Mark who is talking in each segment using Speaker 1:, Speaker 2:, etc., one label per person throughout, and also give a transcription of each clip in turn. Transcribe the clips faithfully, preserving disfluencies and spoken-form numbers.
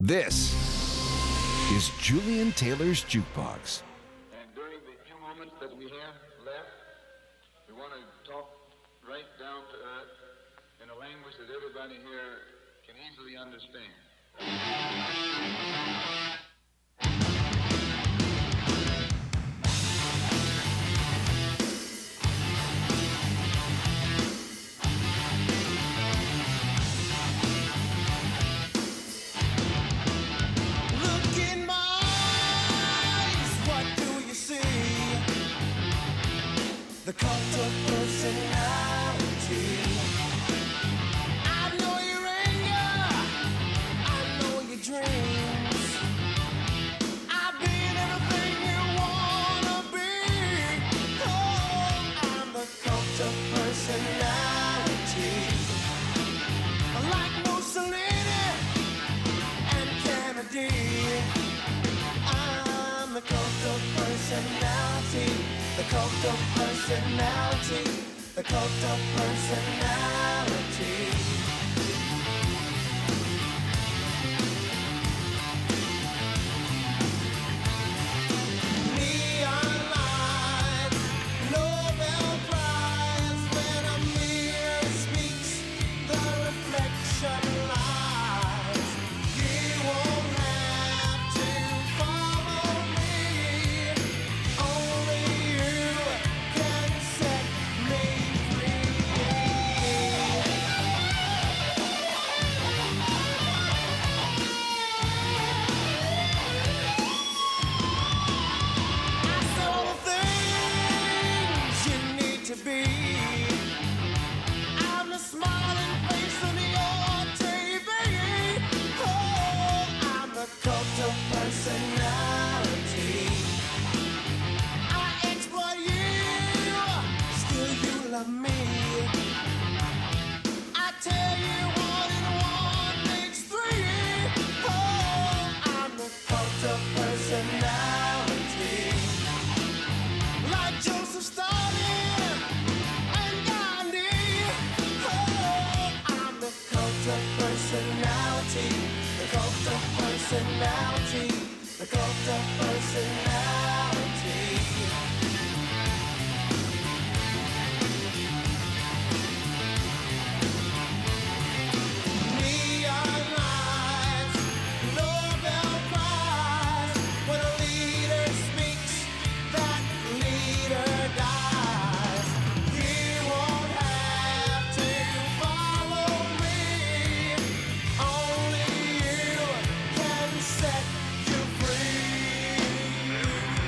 Speaker 1: This is Julian Taylor's Jukebox.
Speaker 2: And during the few moments that we have left, we want to talk right down to earth in a language that everybody here can easily understand.
Speaker 3: The cult of personality. I know your anger, I know your dreams. I've been everything you wanna be. Oh, I'm the cult of personality. Like Mussolini and Kennedy, I'm the cult of personality. The cult of personality, the cult of personality. Neon lights, Nobel Prize, when a mirror speaks, the reflection lies. You won't have to follow me, only to be. I'm the smiling face on your T V. Oh, I'm the cult of personality. I exploit you, still you love me. I tell you one and one makes three. Oh, I'm the cult of personality. Like Joseph Stalin and Gandhi, oh, I'm the cult of personality, the cult of personality, the cult of personality. Neon lights, Nobel Prize, when a leader speaks, that leader dies. You won't have to follow me, only you can set you free.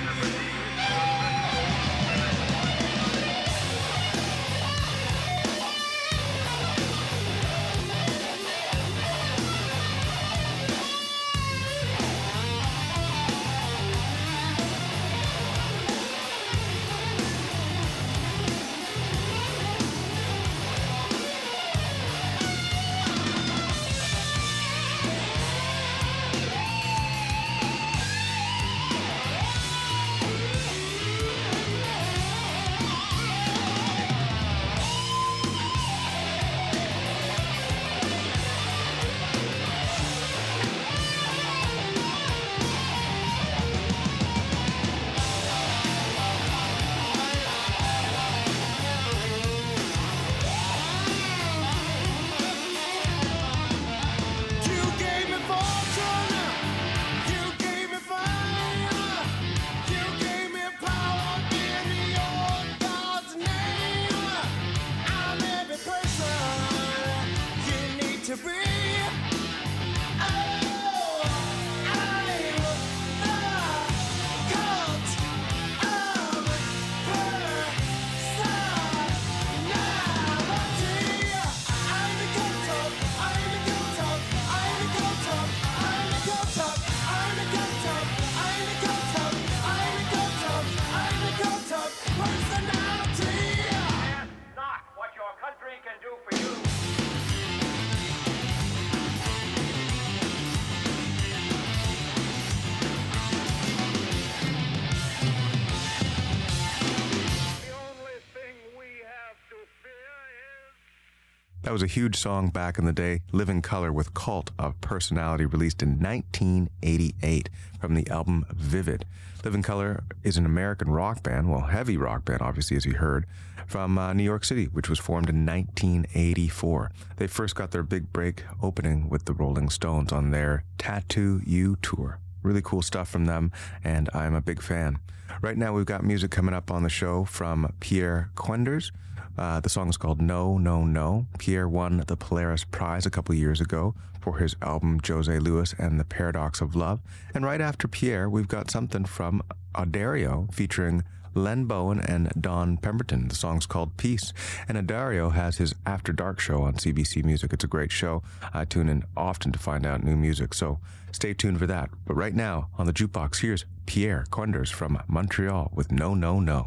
Speaker 4: was a huge song back in the day, Living Color with Cult of Personality, released in nineteen eighty-eight from the album Vivid. Living Color is an American rock band, well, heavy rock band, obviously, as you heard, from uh, New York City, which was formed in nineteen eighty-four. They first got their big break opening with the Rolling Stones on their Tattoo You tour. Really cool stuff from them, and I'm a big fan. Right now, we've got music coming up on the show from Pierre Quenders. Uh, the song is called No, No, No. Pierre won the Polaris Prize a couple years ago for his album Jose Luis and the Paradox of Love. And right after Pierre, we've got something from Addario featuring Len Bowen and Don Pemberton. The song's called Peace. And Addario has his After Dark show on C B C Music. It's a great show. I tune in often to find out new music, so stay tuned for that. But right now, on the Jukebox, here's Pierre Quenders from Montreal with No, No, No.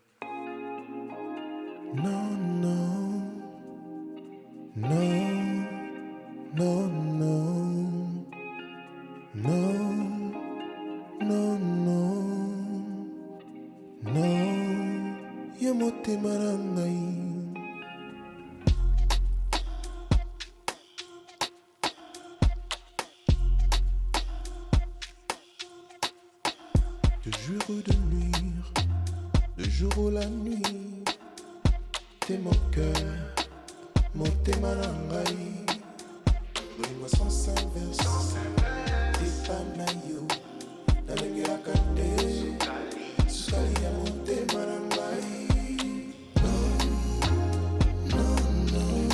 Speaker 3: No, no, no, no, no, no, no, no, no, ye motema na ngai. De jour ou de nuire, de jour ou la nuit, t'es mon cœur, mon thème à l'angaï. Donne-moi sans inverse, t'es pas naïo. N'allez à canter, suscali à mon thème à l'angaï. Non, non, non,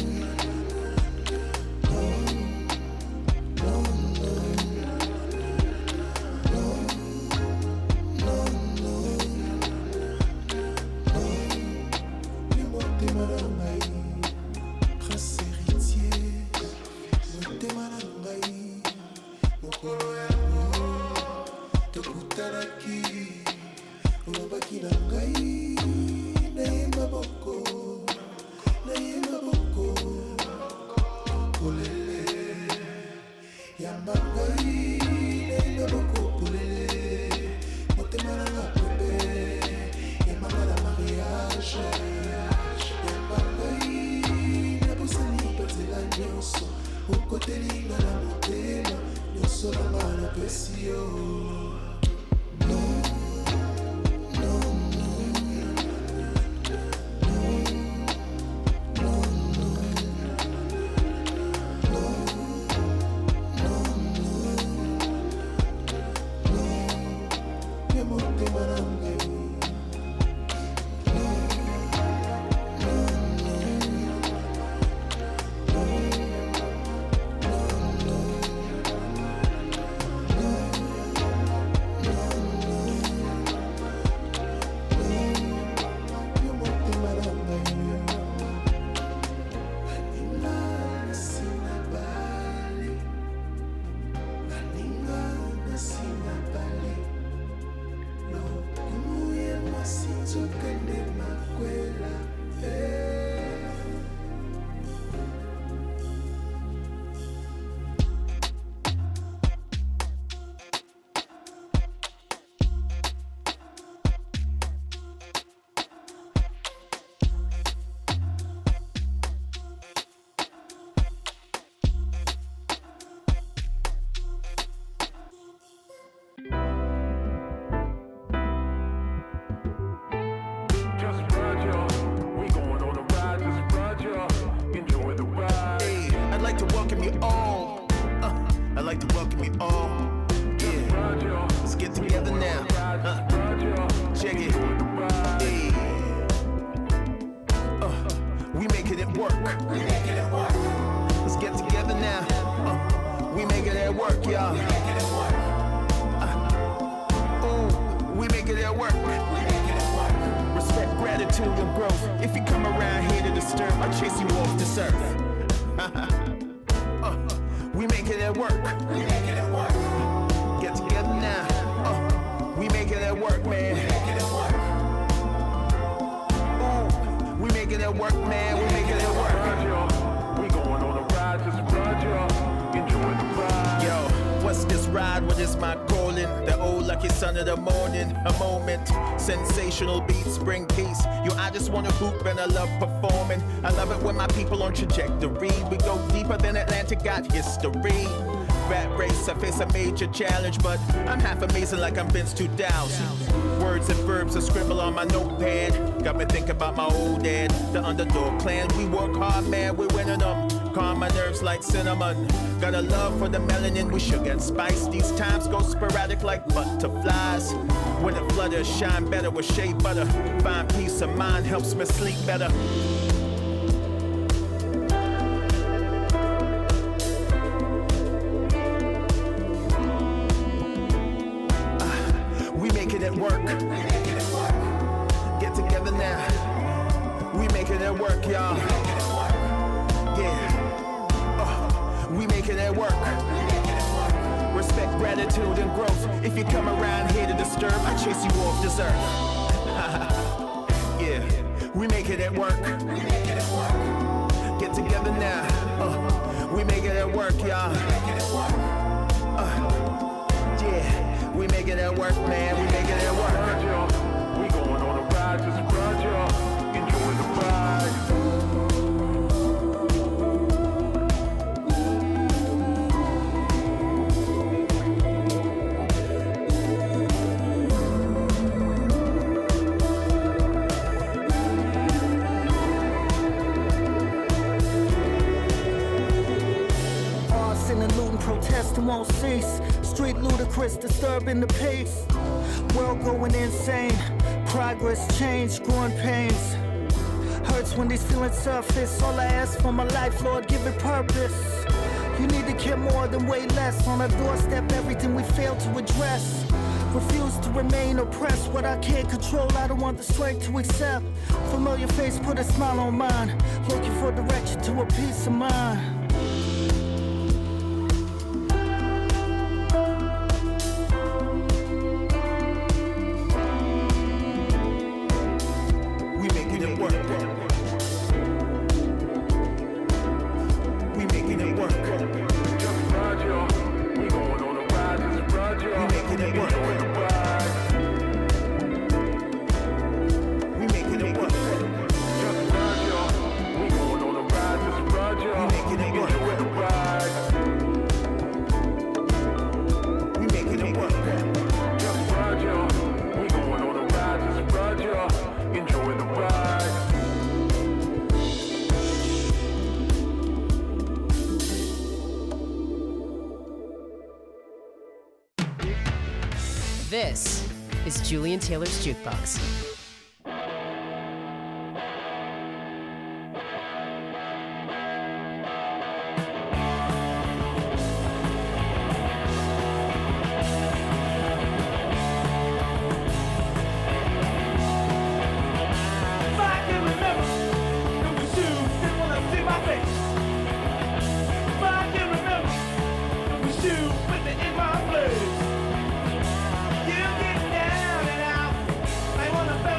Speaker 3: non, non, non, non, non. Prince héritier, mon témanangaï, mon coloyano, te kutaraki, unabaki nangaï, naima boko, naima boko, polele, yambangaï, naima boko, polele, mon témananga pepe, yamanga la mariage. Ukotelinga na motema nyonso nanga napesi yo.
Speaker 5: What's this ride, what is my calling? The old lucky son of the morning, a moment. Sensational beats bring peace. You, I just wanna hoop and I love performing. I love it when my people on trajectory. We go deeper than Atlantic got history. Rat race, I face a major challenge, but I'm half amazing like I'm Vince two thousand. Words and verbs I scribble on my notepad. Got me thinking about my old dad, the underdog clan. We work hard, man, we're winning them. Calm my nerves like cinnamon. Got a love for the melanin, we sugar and spice. These times go sporadic like butterflies. When it flutters, shine better with shea butter. Find peace of mind, helps me sleep better. It work. Get together now. We making it work, y'all. Yeah. Uh, we making it work. Respect, gratitude, and growth. If you come around here to disturb, I chase you off this earth. Yeah. We making it work. Get together now. Uh, we making it work, y'all. Uh, yeah. We making it work, man. We making it work.
Speaker 3: We going on a ride to surprise y'all. Enjoy the ride.
Speaker 6: Arson and looting, protesting won't cease. Street ludicrous, disturbing the pace. World going insane. Progress, change, growing pains. Hurts when these feelings surface. All I ask for my life, Lord, give it purpose. You need to care more than way less. On our doorstep, everything we fail to address. Refuse to remain oppressed. What I can't control, I don't want the strength to accept. Familiar face, put a smile on mine. Looking for direction to a peace of mind.
Speaker 7: This is Julian Taylor's Jukebox.
Speaker 8: You get down and out. I wanna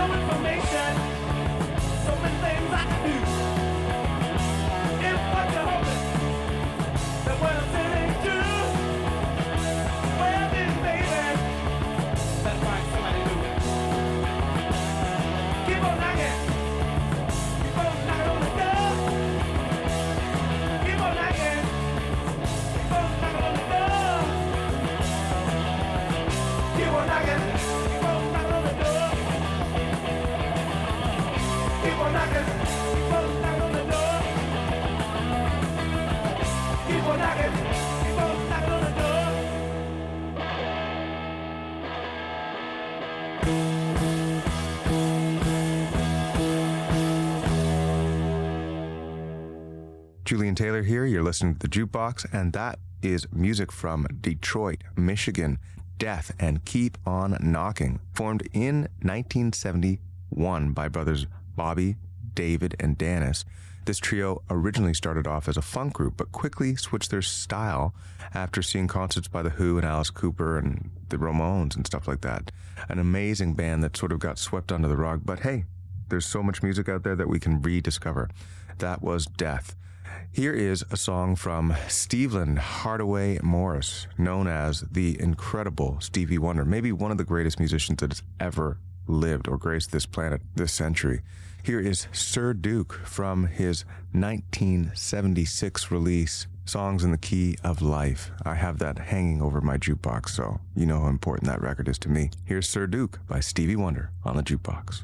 Speaker 4: Julian Taylor here. You're listening to The Jukebox, and that is music from Detroit, Michigan. Death and Keep on Knocking, formed in nineteen seventy-one by brothers Bobby, David, and Dennis. This trio originally started off as a funk group, but quickly switched their style after seeing concerts by The Who and Alice Cooper and the Ramones and stuff like that. An amazing band that sort of got swept under the rug, but hey, there's so much music out there that we can rediscover. That was Death. Here is a song from Stevland Hardaway Morris, known as the incredible Stevie Wonder, maybe one of the greatest musicians that has ever lived or graced this planet this century. Here is Sir Duke from his nineteen seventy-six release, Songs in the Key of Life. I have that hanging over my jukebox, so you know how important that record is to me. Here's Sir Duke by Stevie Wonder on the Jukebox.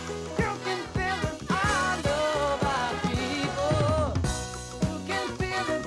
Speaker 8: Feel it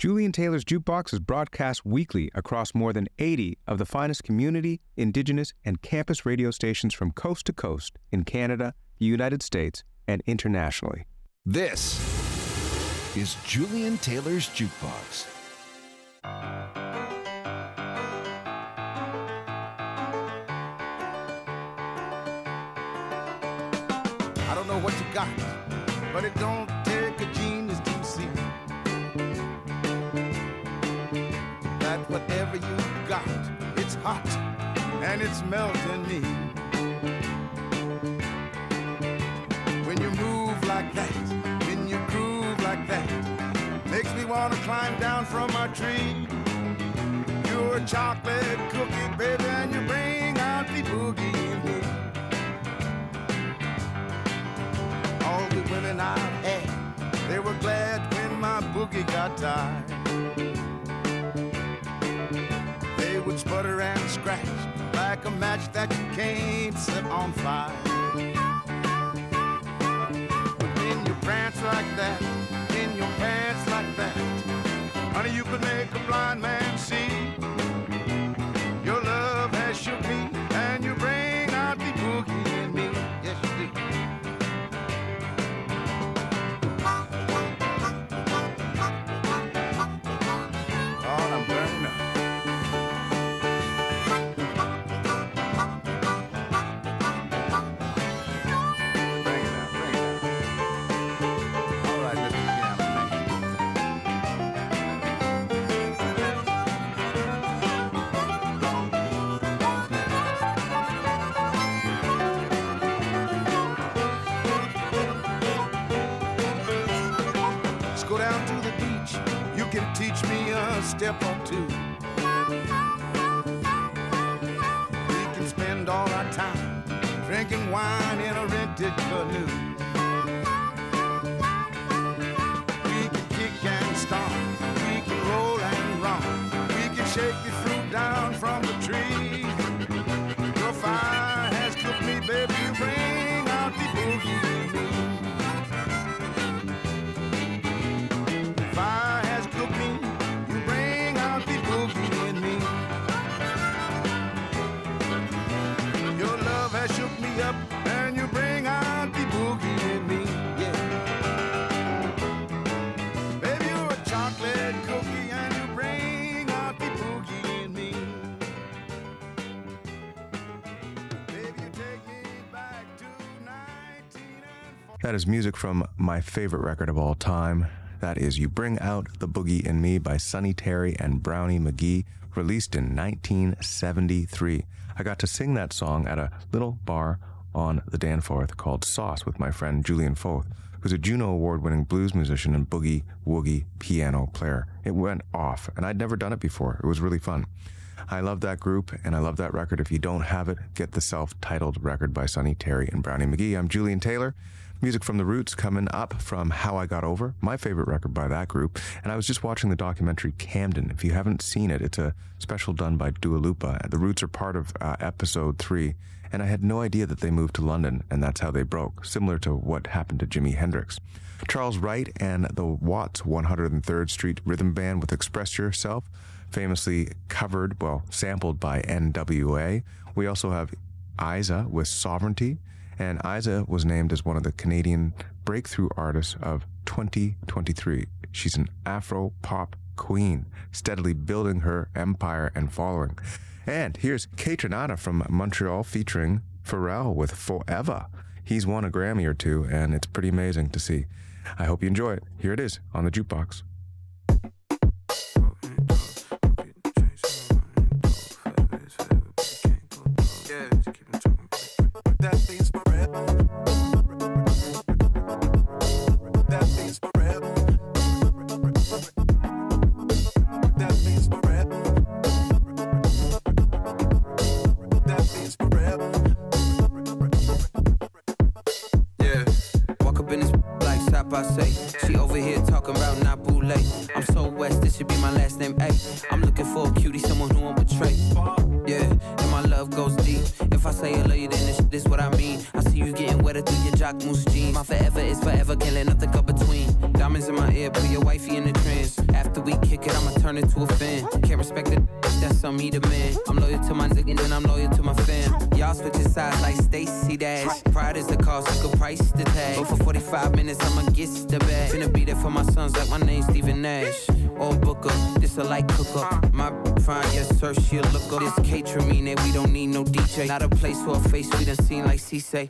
Speaker 4: Julian Taylor's Jukebox is broadcast weekly across more than eighty of the finest community, indigenous, and campus radio stations from coast to coast in Canada, the United States, and internationally.
Speaker 1: This is Julian Taylor's Jukebox.
Speaker 3: I don't know what you got, but it don't take a genius to see that whatever you got, it's hot and it's melting me. When you move like that, when you groove like that, makes me want to climb down from my tree. You're a chocolate cookie, baby, and you bring out the boogie in me. All the women I've had, they were glad when my boogie got tired. They would sputter and scratch like a match that you can't set on fire. But when you prance like that, in your pants like that, honey, you could make a blind man see. Your love has shook me, and you bring out the boogie in me. Yes, you do. Oh, I'm burning up. Bring it out, bring it out. All right, let's begin. Go down to the beach, you can teach me a step or two. We can spend all our time drinking wine in a rented canoe. We can kick and stomp, we can roll and romp, we can shake the fruit down from the tree. Your fire has cooked me, baby, you bring out the boogie in me. Fire has cooked me, you bring out the boogie in me. Your love has shook me up, and you bring out the boogie in me, yeah. Baby, you're a chocolate cookie, and you bring out the boogie in me. Baby, you take me back to nineteen forty.
Speaker 4: That is music from my favorite record of all time. That is You Bring Out the Boogie in Me by Sonny Terry and Brownie McGhee, released in nineteen seventy-three. I got to sing that song at a little bar on the Danforth called Sauce with my friend Julian Foth, who's a Juno Award-winning blues musician and boogie-woogie piano player. It went off, and I'd never done it before. It was really fun. I love that group, and I love that record. If you don't have it, get the self-titled record by Sonny Terry and Brownie McGhee. I'm Julian Taylor. Music from The Roots coming up from How I Got Over, my favorite record by that group. And I was just watching the documentary Camden. If you haven't seen it, it's a special done by Dua Lipa. The Roots are part of uh, episode three. And I had no idea that they moved to London, and that's how they broke, similar to what happened to Jimi Hendrix. Charles Wright and the Watts one hundred third Street Rhythm Band with Express Yourself, famously covered, well, sampled by N W A. We also have Isa with Sovereignty. And Isa was named as one of the Canadian breakthrough artists of twenty twenty-three. She's an Afro-pop queen, steadily building her empire and following. And here's Kaytranada from Montreal featuring Pharrell with Forever. He's won a Grammy or two, and it's pretty amazing to see. I hope you enjoy it. Here it is on the Jukebox.
Speaker 8: I say, she over here talking about Nabule. I'm so west, this should be my last name. Ay, I'm looking for a cutie, someone who won't betray. Yeah, and my love goes deep. If I say I love you, then this, this what I mean. I see you getting wetter through your jock moose jeans. My forever is forever, can't let nothing come between. Diamonds in my ear, put your wifey in the trance. After we kick turn into a fan. Can't respect it, that's on me the man. I'm loyal to my nigga and I'm loyal to my fam. Y'all switching sides like Stacey Dash. Pride is the cost, you can price the tag. But for forty-five minutes, I'ma get the bag. Finna be there for my sons like my name's Stephen Nash. Or Booker, this a light cook up. My fine, yes sir, she'll look up. This catering mean that we don't need no D J. Not a place for a face we done seen like C-Say.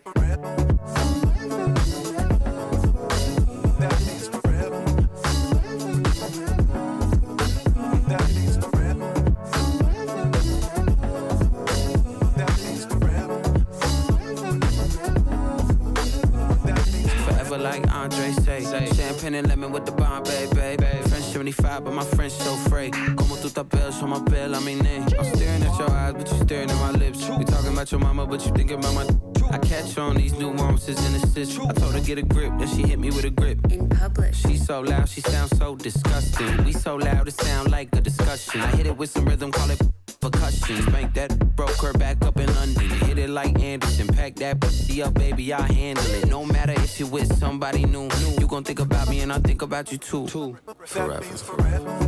Speaker 8: Like Andre say, champagne and lemon with the Bombay, baby. French seventy-five, but my French so free. Como tu t'appelles, sur my belle, I'm in name. I'm staring at your eyes, but you staring at my lips. We talking about your mama, but you thinking about my. I catch on these nuances and assists. I told her get a grip, then she hit me with a grip.
Speaker 9: In public.
Speaker 8: She so loud, she sounds so disgusting. We so loud, it sound like a discussion. I hit it with some rhythm, call it percussion. Spank that, broke her back up in London. Hit it like Anderson, pack that pussy up, baby, I handle it. No matter if you with somebody new, you gon' think about me and I think about you too. Two. Forever. Forever.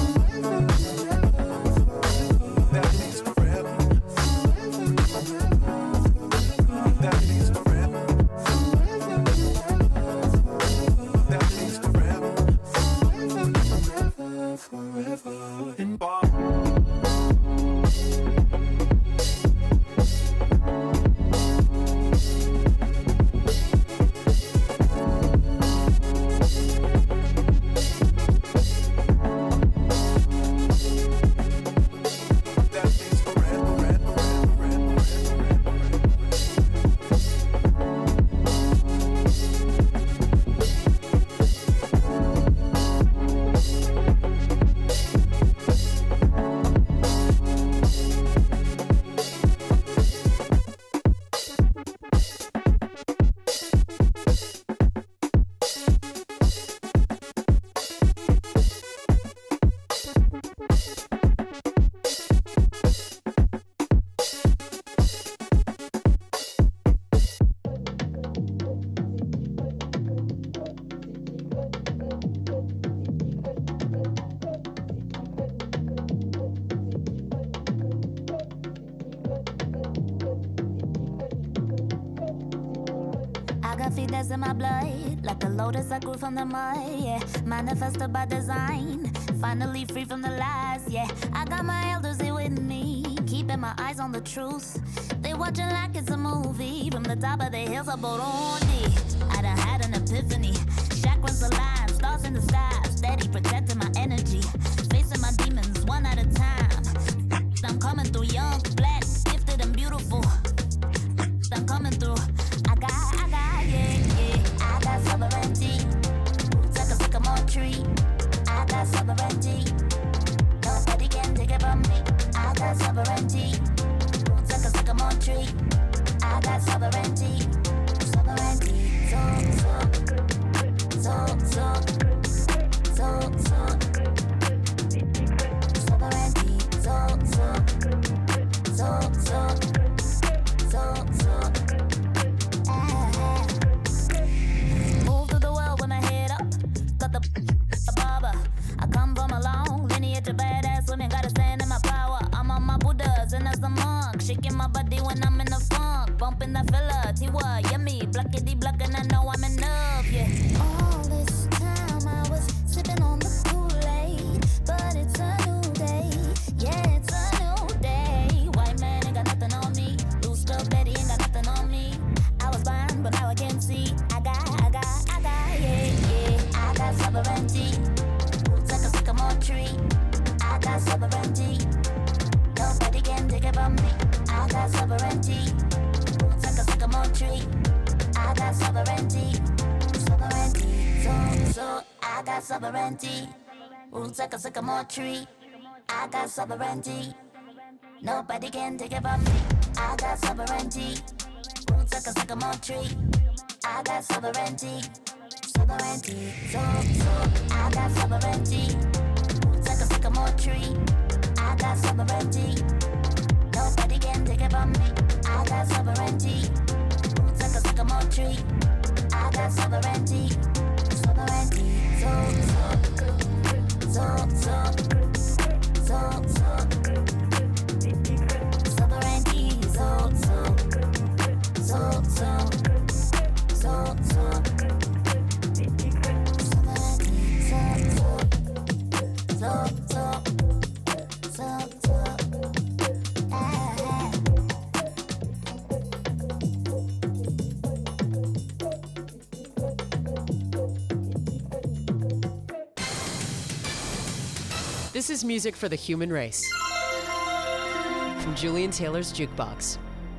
Speaker 9: In my blood, like a lotus I grew from the mud, yeah. Manifested by design, finally free from the lies, yeah. I got my elders here with me, keeping my eyes on the truth. They watching like it's a movie, from the top of the hills of Burundi. I done had an epiphany, chakras aligned, stars in the sky, steady protecting my energy, facing my demons one at a time. I'm coming through young, black, gifted and beautiful. I'm coming through, I got, I got, yeah. I got sovereignty, roots like a sycamore tree. I got sovereignty, nobody can take it from me. I got sovereignty, roots like a sycamore tree. I got sovereignty, sovereignty, so, so, so, so, so, so, sovereignty, so, so, so, so, so, so. Shaking my body when I'm in the funk, bumping the filler, T-Wah, yummy, blackity black, and I know I'm in love, yeah. All this time I was sipping on the Kool-Aid, but it's a new day, yeah, it's a new day. White man ain't got nothing on me, loose girl Betty ain't got nothing on me. I was blind, but now I can see. I got, I got, I got, yeah, yeah. I got sovereignty, roots like a sycamore tree. I got sovereignty, nobody can take it from me. I got sovereignty, roots like a sycamore tree. I got sovereignty, sovereignty, so, so. I got sovereignty, roots like a sycamore tree. I got sovereignty, nobody can take it from me. I got sovereignty, roots like a sycamore tree. I got sovereignty, sovereignty, so, so. I got sovereignty, roots like a sycamore tree. I got sovereignty, nobody can take it from me. I got sovereignty, roots like a sycamore tree. I got sovereignty, sovereignty, so, so, so, so.
Speaker 7: This is music for the human race. From Julian Taylor's Jukebox.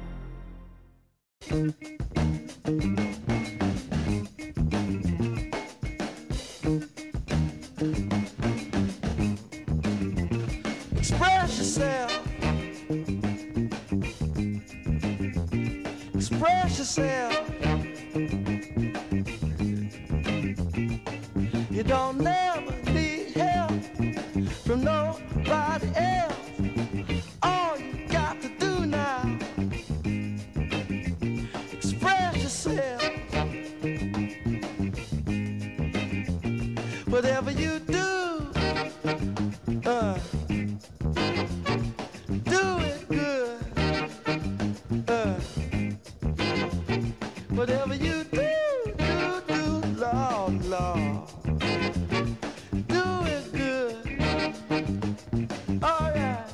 Speaker 3: Express yourself. Express yourself. You don't never need help from nobody else. All you got to do now, express yourself. Whatever you do, uh, do it good. Uh, whatever you do, do, do, Lord, Lord. Do it good. Oh yeah.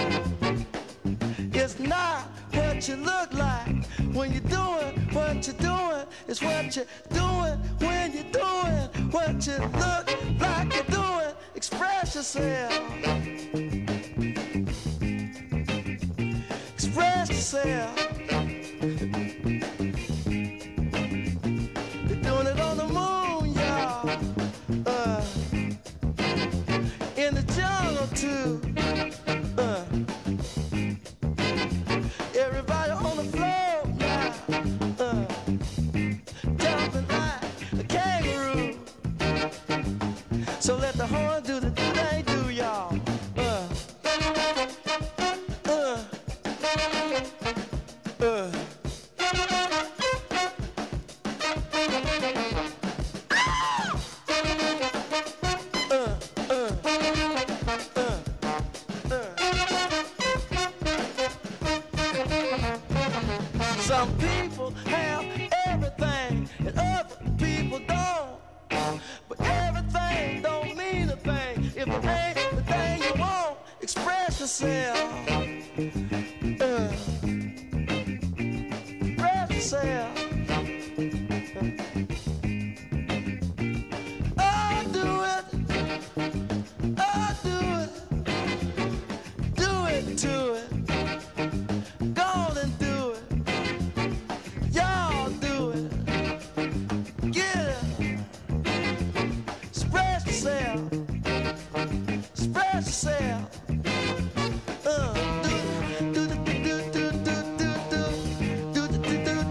Speaker 3: It's not what you look like when you're doing what you're doing. It's what you're doing when you're doing what you look like you're doing. Express yourself. Express yourself. They're doing it on the moon, y'all. Uh, in the jungle too. Uh, everybody on the floor now. Uh, jumping like a kangaroo. So let the horn do the do they do, y'all. Uh, uh, uh. Some people have everything and other people don't. But everything don't mean a thing if it ain't the thing you want. Express yourself. Uh, express yourself. Oh, do it. Oh, do it. Do it to it. Go on and do it. Y'all do it. Get it. Express yourself. Express yourself. Uh, do, do, do, do, do, do, do, do, do, do, do, do,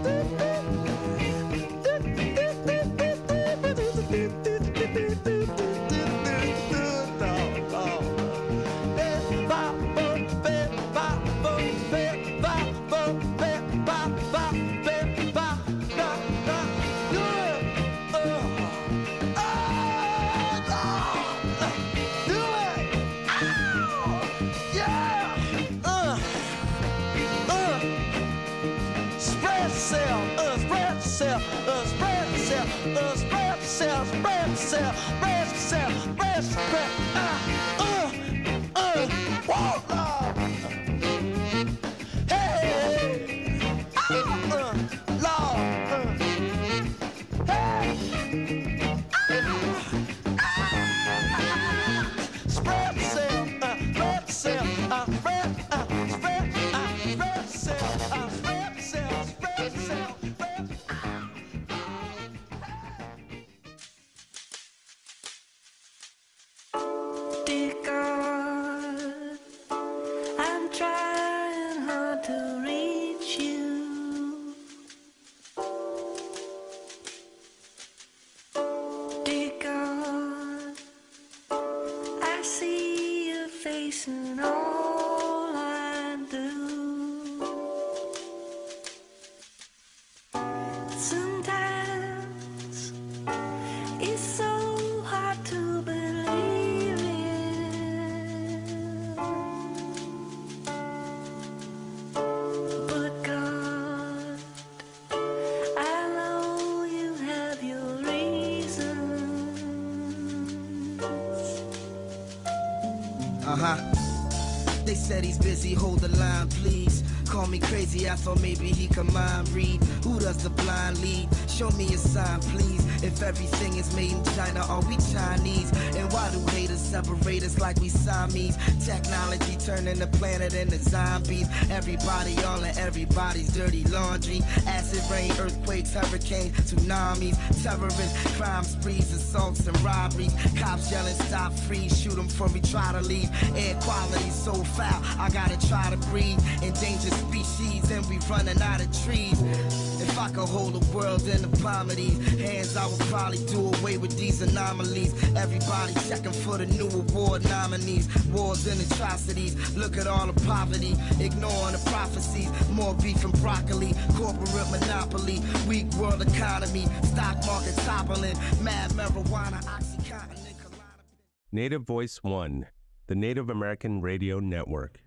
Speaker 10: Uh-huh. They said he's busy, hold the line, please. Call me crazy, I thought maybe he could mind read. Who does the blind lead? Show me a sign, please. If everything is made in China, are we Chinese? And why do haters separate us like we Siamese? Technology turning the planet into zombies. Everybody all in everybody's dirty laundry. Acid rain, earthquakes, hurricanes, tsunamis. Terrorists, crime sprees, assaults and robberies. Cops yelling, stop, freeze, shoot them before we try to leave. Air quality so foul, I gotta try to breathe. Endangered species and we running out of trees. If I could hold the world in the palm of these hands, I would probably do away with these anomalies. Everybody checking for the new award nominees. Wars and atrocities, look at all the poverty. Ignoring the prophecies, more beef and broccoli. Corporate monopoly, weak world economy. Stock market toppling, mad marijuana, Oxycontin and Native Voice One, the Native American Radio Network.